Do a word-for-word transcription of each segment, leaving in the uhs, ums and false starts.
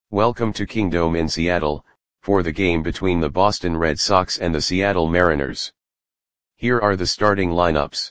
Welcome to Kingdome in Seattle, for the game between the Boston Red Sox and the Seattle Mariners. Here are the starting lineups.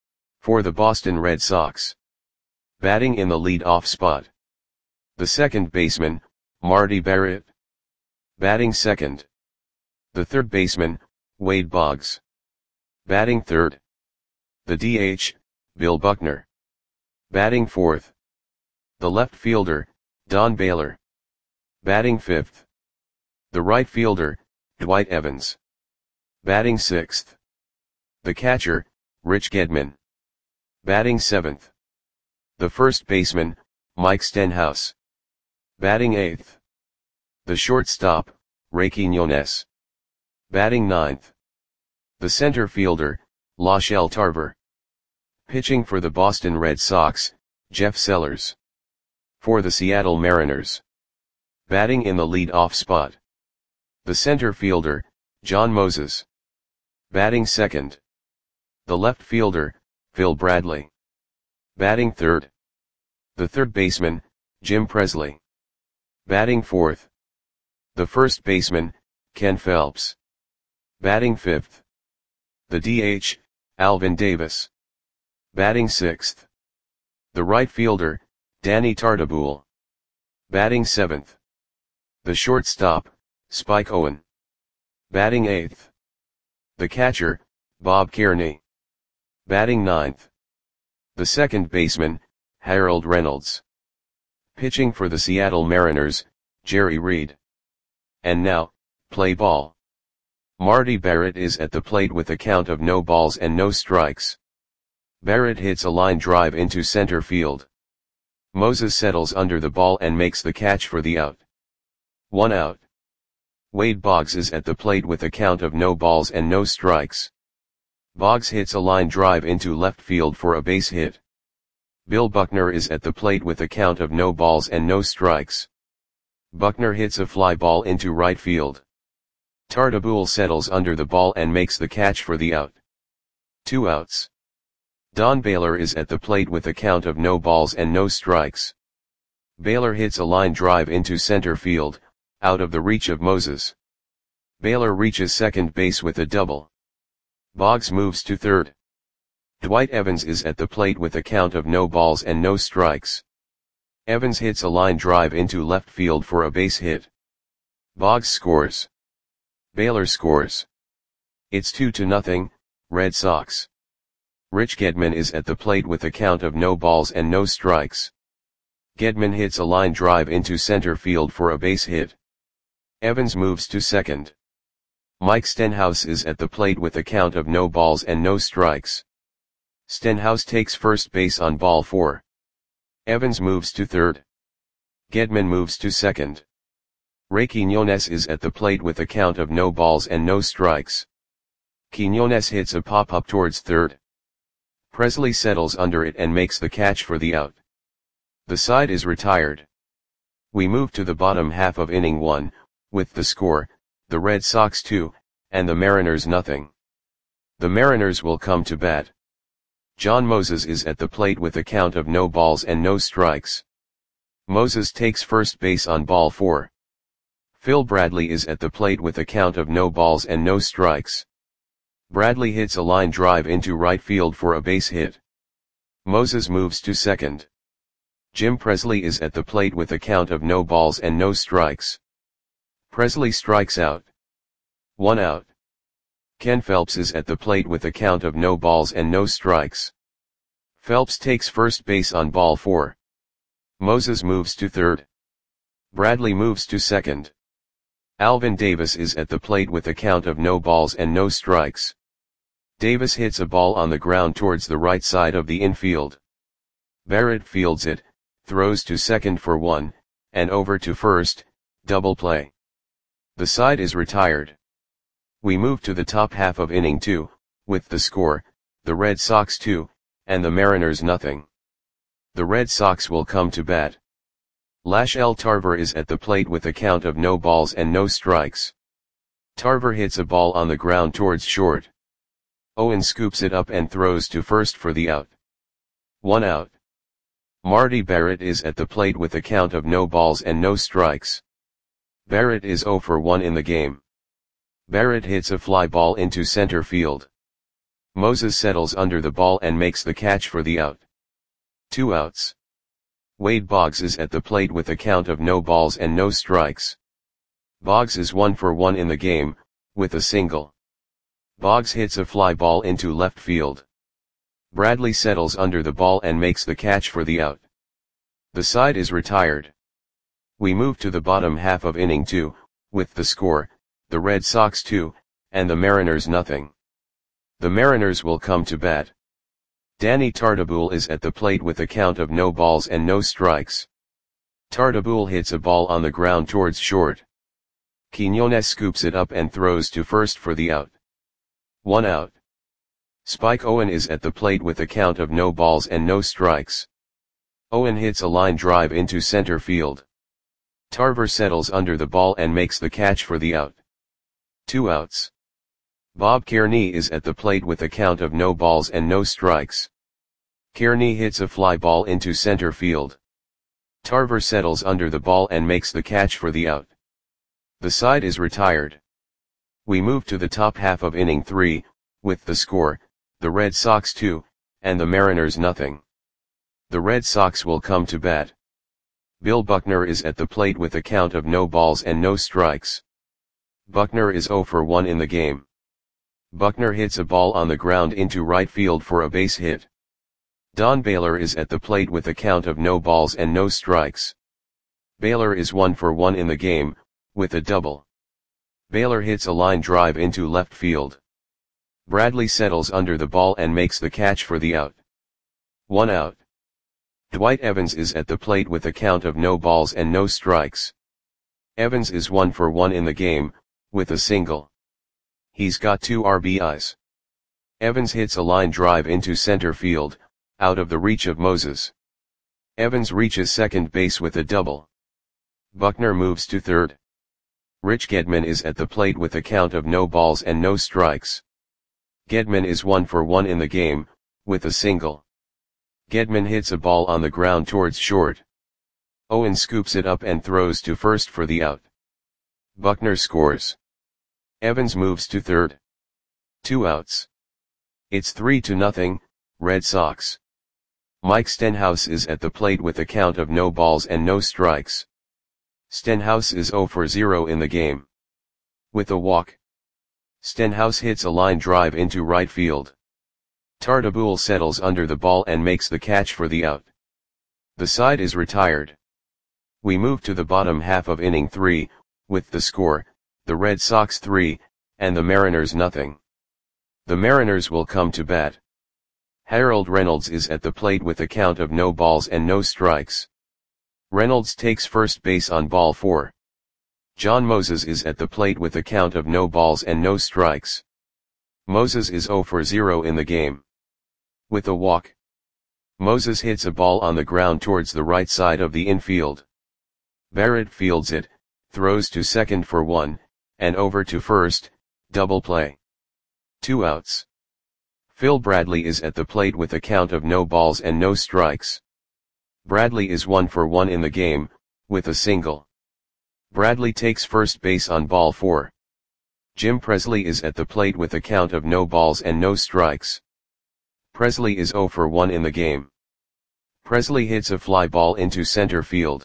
For the Boston Red Sox. Batting in the lead-off spot. The second baseman, Marty Barrett. Batting second. The third baseman, Wade Boggs. Batting third. The D H, Bill Buckner. Batting fourth. The left fielder, Don Baylor. Batting fifth. The right fielder, Dwight Evans. Batting sixth. The catcher, Rich Gedman. Batting seventh. The first baseman, Mike Stenhouse. Batting eighth. The shortstop, Ray Quiñones. Batting ninth. The center fielder, Lachelle Tarver. Pitching for the Boston Red Sox, Jeff Sellers. For the Seattle Mariners. Batting in the lead-off spot. The center fielder, John Moses. Batting second. The left fielder, Phil Bradley. Batting third. The third baseman, Jim Presley. Batting fourth. The first baseman, Ken Phelps. Batting fifth. The D H, Alvin Davis. Batting sixth. The right fielder, Danny Tartabull. Batting seventh. The shortstop, Spike Owen. Batting eighth. The catcher, Bob Kearney. Batting ninth. The second baseman, Harold Reynolds. Pitching for the Seattle Mariners, Jerry Reed. And now, play ball. Marty Barrett is at the plate with a count of no balls and no strikes. Barrett hits a line drive into center field. Moses settles under the ball and makes the catch for the out. One out. Wade Boggs is at the plate with a count of no balls and no strikes. Boggs hits a line drive into left field for a base hit. Bill Buckner is at the plate with a count of no balls and no strikes. Buckner hits a fly ball into right field. Tartabull settles under the ball and makes the catch for the out. Two outs. Don Baylor is at the plate with a count of no balls and no strikes. Baylor hits a line drive into center field, out of the reach of Moses. Baylor reaches second base with a double. Boggs moves to third. Dwight Evans is at the plate with a count of no balls and no strikes. Evans hits a line drive into left field for a base hit. Boggs scores. Baylor scores. It's two to nothing, Red Sox. Rich Gedman is at the plate with a count of no balls and no strikes. Gedman hits a line drive into center field for a base hit. Evans moves to second. Mike Stenhouse is at the plate with a count of no balls and no strikes. Stenhouse takes first base on ball four. Evans moves to third. Gedman moves to second. Ray Quiñones is at the plate with a count of no balls and no strikes. Quiñones hits a pop-up towards third. Presley settles under it and makes the catch for the out. The side is retired. We move to the bottom half of inning one, with the score, the Red Sox two, and the Mariners nothing. The Mariners will come to bat. John Moses is at the plate with a count of no balls and no strikes. Moses takes first base on ball four. Phil Bradley is at the plate with a count of no balls and no strikes. Bradley hits a line drive into right field for a base hit. Moses moves to second. Jim Presley is at the plate with a count of no balls and no strikes. Presley strikes out. One out. Ken Phelps is at the plate with a count of no balls and no strikes. Phelps takes first base on ball four. Moses moves to third. Bradley moves to second. Alvin Davis is at the plate with a count of no balls and no strikes. Davis hits a ball on the ground towards the right side of the infield. Barrett fields it, throws to second for one, and over to first, double play. The side is retired. We move to the top half of inning two, with the score, the Red Sox two, and the Mariners nothing. The Red Sox will come to bat. Lachelle Tarver is at the plate with a count of no balls and no strikes. Tarver hits a ball on the ground towards short. Owen scoops it up and throws to first for the out. One out. Marty Barrett is at the plate with a count of no balls and no strikes. Barrett is zero for one in the game. Barrett hits a fly ball into center field. Moses settles under the ball and makes the catch for the out. Two outs. Wade Boggs is at the plate with a count of no balls and no strikes. Boggs is one for one in the game, with a single. Boggs hits a fly ball into left field. Bradley settles under the ball and makes the catch for the out. The side is retired. We move to the bottom half of inning two, with the score, the Red Sox two, and the Mariners nothing. The Mariners will come to bat. Danny Tartabull is at the plate with a count of no balls and no strikes. Tartabull hits a ball on the ground towards short. Quiñones scoops it up and throws to first for the out. One out. Spike Owen is at the plate with a count of no balls and no strikes. Owen hits a line drive into center field. Tarver settles under the ball and makes the catch for the out. Two outs. Bob Kearney is at the plate with a count of no balls and no strikes. Kearney hits a fly ball into center field. Tarver settles under the ball and makes the catch for the out. The side is retired. We move to the top half of inning three, with the score, the Red Sox two, and the Mariners nothing. The Red Sox will come to bat. Bill Buckner is at the plate with a count of no balls and no strikes. Buckner is zero for one in the game. Buckner hits a ball on the ground into right field for a base hit. Don Baylor is at the plate with a count of no balls and no strikes. Baylor is one for one in the game, with a double. Baylor hits a line drive into left field. Bradley settles under the ball and makes the catch for the out. One out. Dwight Evans is at the plate with a count of no balls and no strikes. Evans is one for one in the game, with a single. He's got two R B Is. Evans hits a line drive into center field, out of the reach of Moses. Evans reaches second base with a double. Buckner moves to third. Rich Gedman is at the plate with a count of no balls and no strikes. Gedman is one for one in the game, with a single. Gedman hits a ball on the ground towards short. Owen scoops it up and throws to first for the out. Buckner scores. Evans moves to third. Two outs. It's three to nothing, Red Sox. Mike Stenhouse is at the plate with a count of no balls and no strikes. Stenhouse is zero for zero in the game. With a walk. Stenhouse hits a line drive into right field. Tartabull settles under the ball and makes the catch for the out. The side is retired. We move to the bottom half of inning three, with the score, the Red Sox three, and the Mariners nothing. The Mariners will come to bat. Harold Reynolds is at the plate with a count of no balls and no strikes. Reynolds takes first base on ball four. John Moses is at the plate with a count of no balls and no strikes. Moses is zero for zero in the game. With a walk. Moses hits a ball on the ground towards the right side of the infield. Barrett fields it, throws to second for one, and over to first, double play. Two outs. Phil Bradley is at the plate with a count of no balls and no strikes. Bradley is one for one in the game, with a single. Bradley takes first base on ball four. Jim Presley is at the plate with a count of no balls and no strikes. Presley is zero for one in the game. Presley hits a fly ball into center field.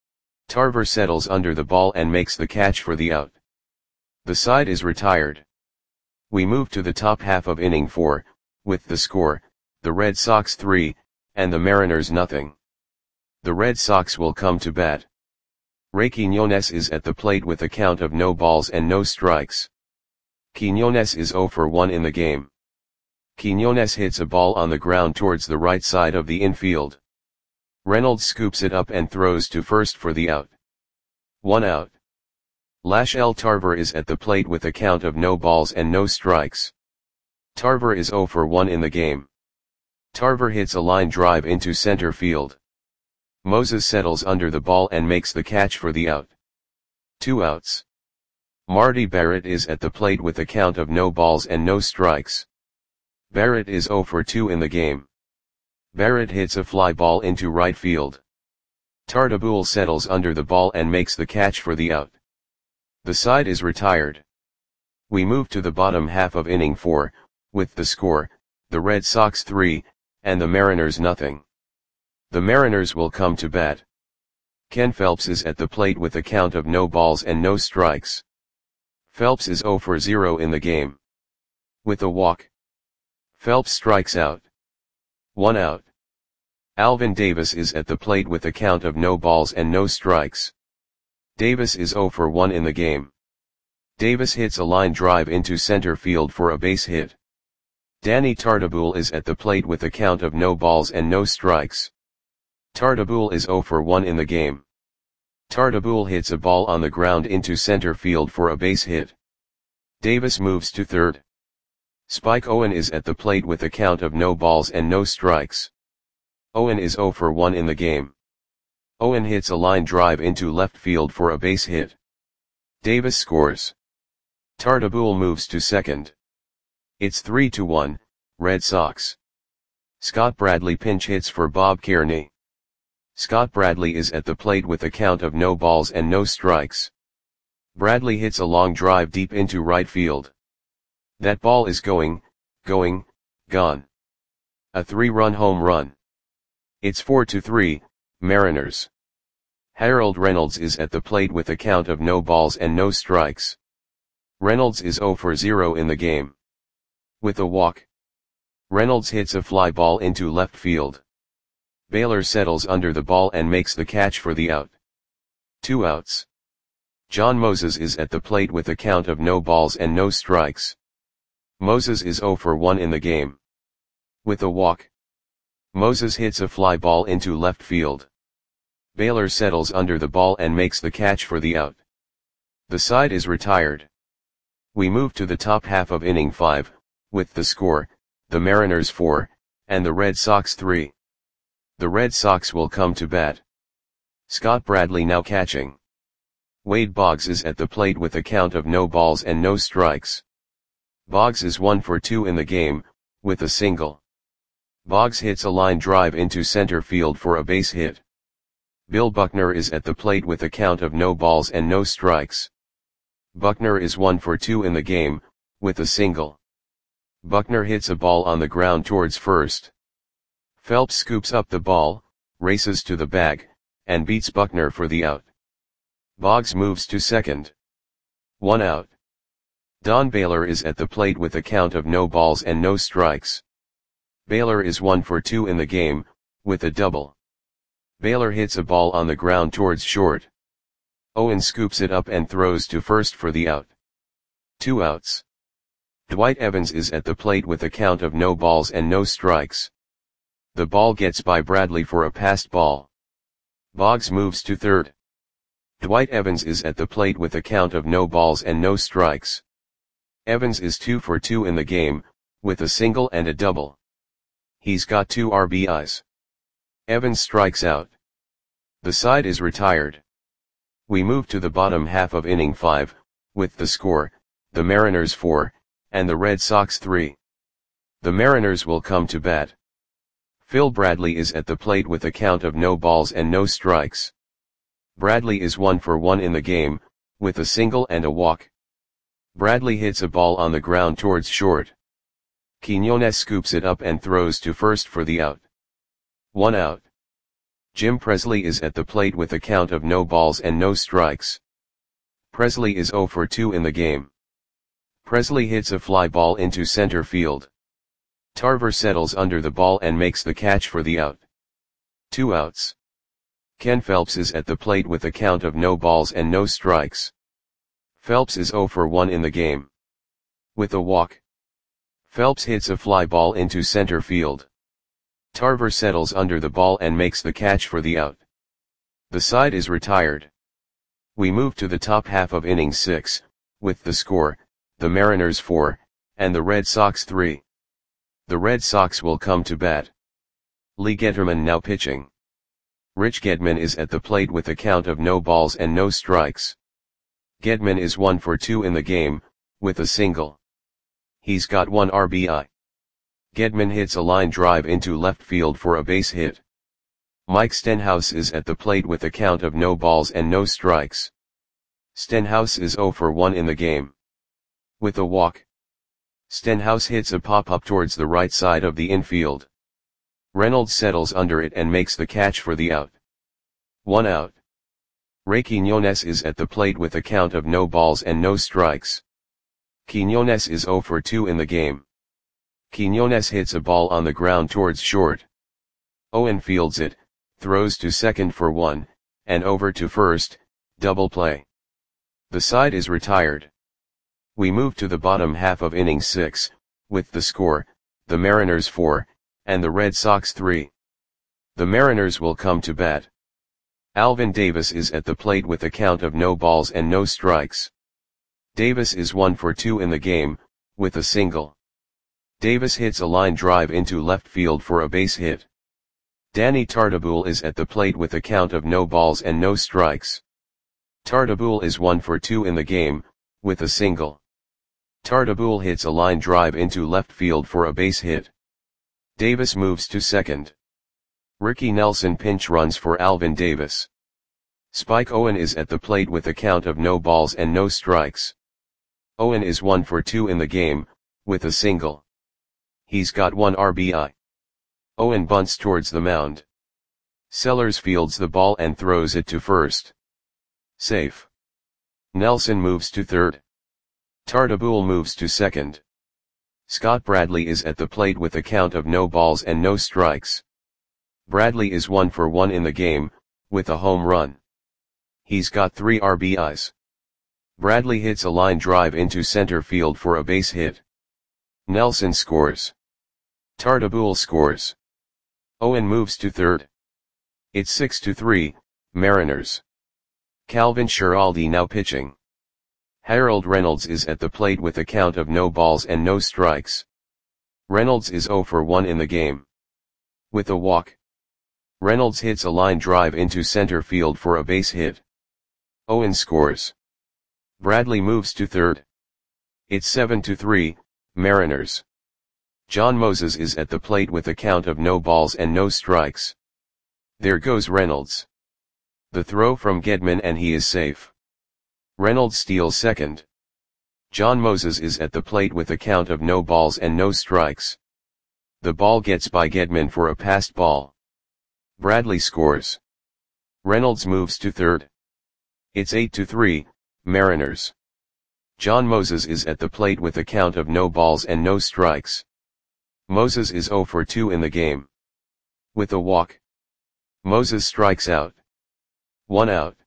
Tarver settles under the ball and makes the catch for the out. The side is retired. We move to the top half of inning four, with the score, the Red Sox three, and the Mariners nothing. The Red Sox will come to bat. Ray Quiñones is at the plate with a count of no balls and no strikes. Quiñones is zero for one in the game. Quiñones hits a ball on the ground towards the right side of the infield. Reynolds scoops it up and throws to first for the out. One out. Lachelle Tarver is at the plate with a count of no balls and no strikes. Tarver is zero for one in the game. Tarver hits a line drive into center field. Moses settles under the ball and makes the catch for the out. Two outs. Marty Barrett is at the plate with a count of no balls and no strikes. Barrett is zero for two in the game. Barrett hits a fly ball into right field. Tartabull settles under the ball and makes the catch for the out. The side is retired. We move to the bottom half of inning four, with the score, the Red Sox three, and the Mariners nothing. The Mariners will come to bat. Ken Phelps is at the plate with a count of no balls and no strikes. Phelps is zero for zero in the game. With a walk, Phelps strikes out. One out. Alvin Davis is at the plate with a count of no balls and no strikes. Davis is zero for one in the game. Davis hits a line drive into center field for a base hit. Danny Tartabull is at the plate with a count of no balls and no strikes. Tartabull is zero for one in the game. Tartabull hits a ball on the ground into center field for a base hit. Davis moves to third. Spike Owen is at the plate with a count of no balls and no strikes. Owen is zero for one in the game. Owen hits a line drive into left field for a base hit. Davis scores. Tartabull moves to second. It's three to one, Red Sox. Scott Bradley pinch hits for Bob Kearney. Scott Bradley is at the plate with a count of no balls and no strikes. Bradley hits a long drive deep into right field. That ball is going, going, gone. A three-run home run. It's four to three, Mariners. Harold Reynolds is at the plate with a count of no balls and no strikes. Reynolds is zero for zero in the game. With a walk, Reynolds hits a fly ball into left field. Baylor settles under the ball and makes the catch for the out. Two outs. John Moses is at the plate with a count of no balls and no strikes. Moses is zero for one in the game. With a walk, Moses hits a fly ball into left field. Baylor settles under the ball and makes the catch for the out. The side is retired. We move to the top half of inning five, with the score, the Mariners four, and the Red Sox three. The Red Sox will come to bat. Scott Bradley now catching. Wade Boggs is at the plate with a count of no balls and no strikes. Boggs is one for two in the game, with a single. Boggs hits a line drive into center field for a base hit. Bill Buckner is at the plate with a count of no balls and no strikes. Buckner is one for two in the game, with a single. Buckner hits a ball on the ground towards first. Phelps scoops up the ball, races to the bag, and beats Buckner for the out. Boggs moves to second. One out. Don Baylor is at the plate with a count of no balls and no strikes. Baylor is one for two in the game, with a double. Baylor hits a ball on the ground towards short. Owen scoops it up and throws to first for the out. Two outs. Dwight Evans is at the plate with a count of no balls and no strikes. The ball gets by Bradley for a passed ball. Boggs moves to third. Dwight Evans is at the plate with a count of no balls and no strikes. Evans is two for two in the game, with a single and a double. He's got two R B Is. Evans strikes out. The side is retired. We move to the bottom half of inning five, with the score, the Mariners four, and the Red Sox three. The Mariners will come to bat. Phil Bradley is at the plate with a count of no balls and no strikes. Bradley is one for one in the game, with a single and a walk. Bradley hits a ball on the ground towards short. Quinones scoops it up and throws to first for the out. One out. Jim Presley is at the plate with a count of no balls and no strikes. Presley is zero for two in the game. Presley hits a fly ball into center field. Tarver settles under the ball and makes the catch for the out. Two outs. Ken Phelps is at the plate with a count of no balls and no strikes. Phelps is zero for one in the game. With a walk, Phelps hits a fly ball into center field. Tarver settles under the ball and makes the catch for the out. The side is retired. We move to the top half of inning six, with the score, the Mariners four, and the Red Sox three. The Red Sox will come to bat. Lee Getterman now pitching. Rich Gedman is at the plate with a count of no balls and no strikes. Gedman is one for two in the game, with a single. He's got one R B I. Gedman hits a line drive into left field for a base hit. Mike Stenhouse is at the plate with a count of no balls and no strikes. Stenhouse is oh for one in the game. With a walk, Stenhouse hits a pop-up towards the right side of the infield. Reynolds settles under it and makes the catch for the out. One out. Ray Quiñones is at the plate with a count of no balls and no strikes. Quiñones is oh for two in the game. Quiñones hits a ball on the ground towards short. Owen fields it, throws to second for one, and over to first, double play. The side is retired. We move to the bottom half of inning six, with the score, the Mariners four, and the Red Sox three. The Mariners will come to bat. Alvin Davis is at the plate with a count of no balls and no strikes. Davis is one for two in the game, with a single. Davis hits a line drive into left field for a base hit. Danny Tartabull is at the plate with a count of no balls and no strikes. Tartabull is one for two in the game, with a single. Tartabull hits a line drive into left field for a base hit. Davis moves to second. Ricky Nelson pinch runs for Alvin Davis. Spike Owen is at the plate with a count of no balls and no strikes. Owen is one for two in the game, with a single. He's got one R B I. Owen bunts towards the mound. Sellers fields the ball and throws it to first. Safe. Nelson moves to third. Tartabull moves to second. Scott Bradley is at the plate with a count of no balls and no strikes. Bradley is one for one in the game, with a home run. He's got three R B Is. Bradley hits a line drive into center field for a base hit. Nelson scores. Tartabull scores. Owen moves to third. It's six to three, Mariners. Calvin Schiraldi now pitching. Harold Reynolds is at the plate with a count of no balls and no strikes. Reynolds is oh for one in the game. With a walk, Reynolds hits a line drive into center field for a base hit. Owen scores. Bradley moves to third. It's seven to three, Mariners. John Moses is at the plate with a count of no balls and no strikes. There goes Reynolds. The throw from Gedman and he is safe. Reynolds steals second. John Moses is at the plate with a count of no balls and no strikes. The ball gets by Gedman for a passed ball. Bradley scores. Reynolds moves to third. It's eight to three, Mariners. John Moses is at the plate with a count of no balls and no strikes. Moses is oh for two in the game. With a walk, Moses strikes out. One out.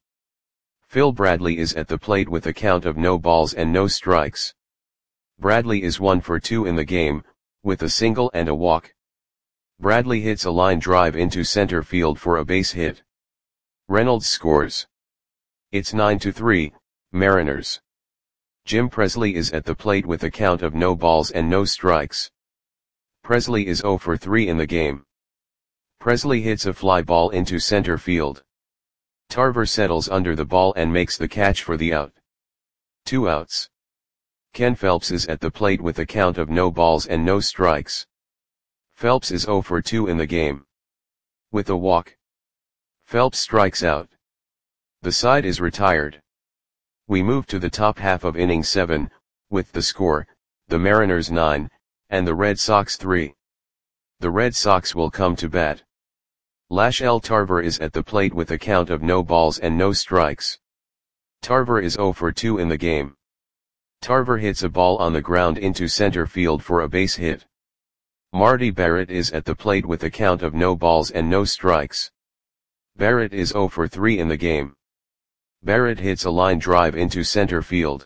Phil Bradley is at the plate with a count of no balls and no strikes. Bradley is one for two in the game, with a single and a walk. Bradley hits a line drive into center field for a base hit. Reynolds scores. It's nine to three, Mariners. Jim Presley is at the plate with a count of no balls and no strikes. Presley is oh for three in the game. Presley hits a fly ball into center field. Tarver settles under the ball and makes the catch for the out. Two outs. Ken Phelps is at the plate with a count of no balls and no strikes. Phelps is oh for two in the game. With a walk, Phelps strikes out. The side is retired. We move to the top half of inning seven, with the score, the Mariners nine, and the Red Sox three. The Red Sox will come to bat. Lachelle Tarver is at the plate with a count of no balls and no strikes. Tarver is oh for two in the game. Tarver hits a ball on the ground into center field for a base hit. Marty Barrett is at the plate with a count of no balls and no strikes. Barrett is oh for three in the game. Barrett hits a line drive into center field.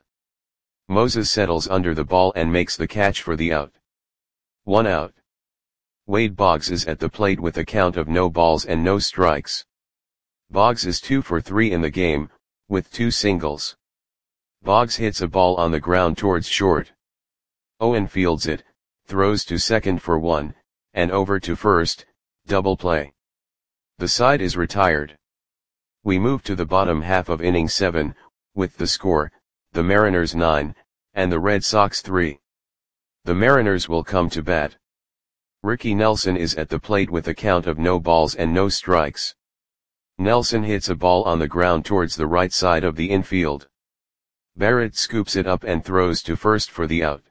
Moses settles under the ball and makes the catch for the out. One out. Wade Boggs is at the plate with a count of no balls and no strikes. Boggs is two for three in the game, with two singles. Boggs hits a ball on the ground towards short. Owen fields it, throws to second for one, and over to first, double play. The side is retired. We move to the bottom half of inning seven, with the score, the Mariners nine, and the Red Sox three. The Mariners will come to bat. Ricky Nelson is at the plate with a count of no balls and no strikes. Nelson hits a ball on the ground towards the right side of the infield. Barrett scoops it up and throws to first for the out.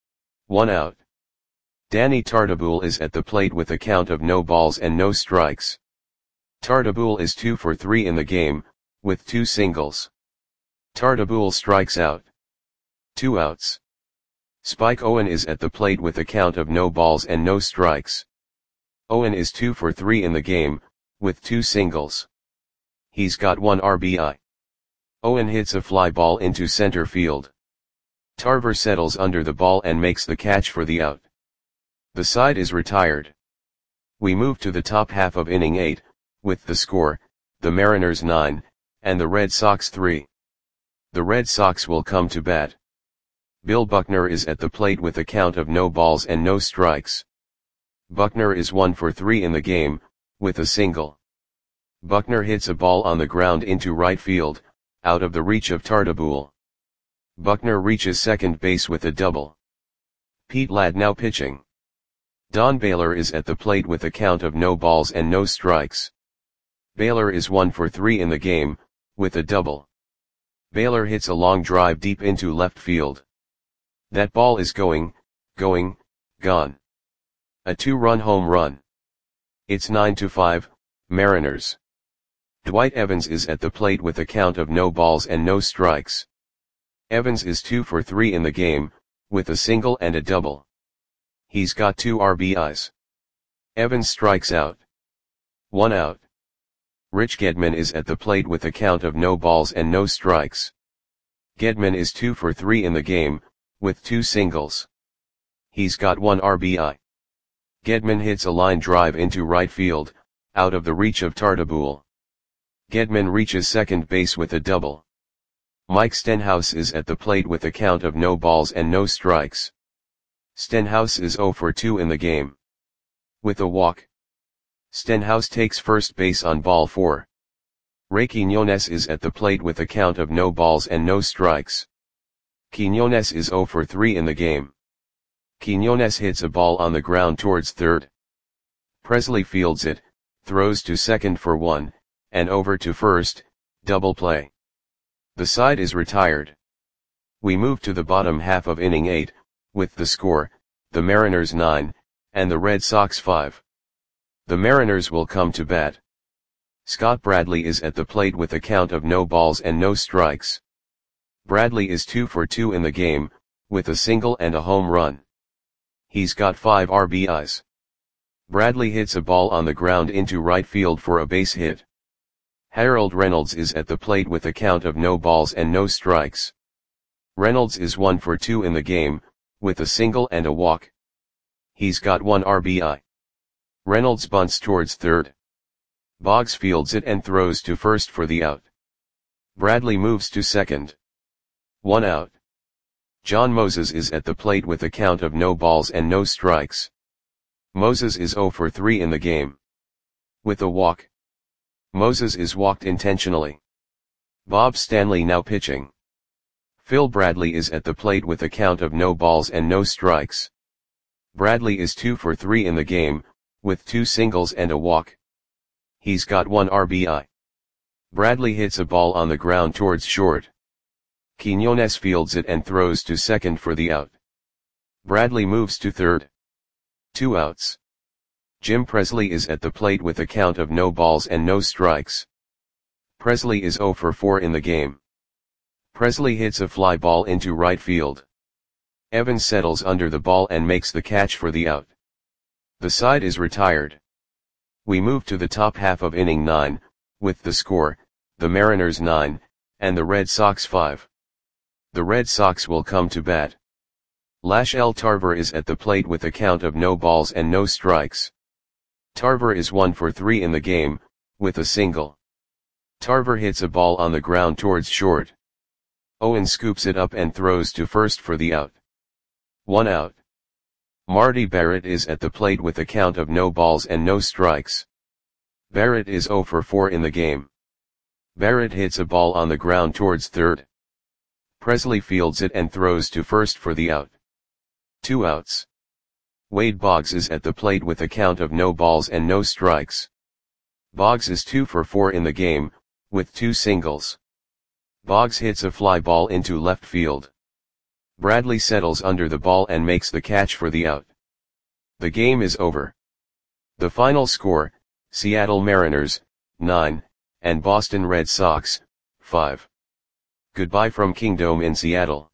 One out. Danny Tartabull is at the plate with a count of no balls and no strikes. Tartabull is two for three in the game, with two singles. Tartabull strikes out. Two outs. Spike Owen is at the plate with a count of no balls and no strikes. Owen is two for three in the game, with two singles. He's got one R B I. Owen hits a fly ball into center field. Tarver settles under the ball and makes the catch for the out. The side is retired. We move to the top half of inning eight, with the score, the Mariners nine, and the Red Sox three. The Red Sox will come to bat. Bill Buckner is at the plate with a count of no balls and no strikes. Buckner is one for three in the game, with a single. Buckner hits a ball on the ground into right field, out of the reach of Tartabull. Buckner reaches second base with a double. Pete Ladd now pitching. Don Baylor is at the plate with a count of no balls and no strikes. Baylor is one for three in the game, with a double. Baylor hits a long drive deep into left field. That ball is going, going, gone. A two-run home run. It's nine to five, Mariners. Dwight Evans is at the plate with a count of no balls and no strikes. Evans is two for three in the game, with a single and a double. He's got two R B Is. Evans strikes out. One out. Rich Gedman is at the plate with a count of no balls and no strikes. Gedman is two for three in the game, with two singles. He's got one R B I. Gedman hits a line drive into right field, out of the reach of Tartabull. Gedman reaches second base with a double. Mike Stenhouse is at the plate with a count of no balls and no strikes. Stenhouse is zero for two in the game. With a walk. Stenhouse takes first base on ball four. Ray Quiñones is at the plate with a count of no balls and no strikes. Quiñones is zero for three in the game. Quiñones hits a ball on the ground towards third. Presley fields it, throws to second for one, and over to first, double play. The side is retired. We move to the bottom half of inning eight, with the score, the Mariners nine, and the Red Sox five. The Mariners will come to bat. Scott Bradley is at the plate with a count of no balls and no strikes. Bradley is two for two in the game, with a single and a home run. He's got five R B Is. Bradley hits a ball on the ground into right field for a base hit. Harold Reynolds is at the plate with a count of no balls and no strikes. Reynolds is one for two in the game, with a single and a walk. He's got one R B I. Reynolds bunts towards third. Boggs fields it and throws to first for the out. Bradley moves to second. One out. John Moses is at the plate with a count of no balls and no strikes. Moses is zero for three in the game. With a walk. Moses is walked intentionally. Bob Stanley now pitching. Phil Bradley is at the plate with a count of no balls and no strikes. Bradley is two for three in the game, with two singles and a walk. He's got one R B I. Bradley hits a ball on the ground towards short. Quiñones fields it and throws to second for the out. Bradley moves to third. Two outs. Jim Presley is at the plate with a count of no balls and no strikes. Presley is zero for four in the game. Presley hits a fly ball into right field. Evans settles under the ball and makes the catch for the out. The side is retired. We move to the top half of inning nine, with the score, the Mariners nine, and the Red Sox five. The Red Sox will come to bat. Lachelle Tarver is at the plate with a count of no balls and no strikes. Tarver is one for three in the game, with a single. Tarver hits a ball on the ground towards short. Owen scoops it up and throws to first for the out. One out. Marty Barrett is at the plate with a count of no balls and no strikes. Barrett is zero for four in the game. Barrett hits a ball on the ground towards third. Presley fields it and throws to first for the out. Two outs. Wade Boggs is at the plate with a count of no balls and no strikes. Boggs is two for four in the game, with two singles. Boggs hits a fly ball into left field. Bradley settles under the ball and makes the catch for the out. The game is over. The final score, Seattle Mariners, nine, and Boston Red Sox, five. Goodbye from Kingdome in Seattle.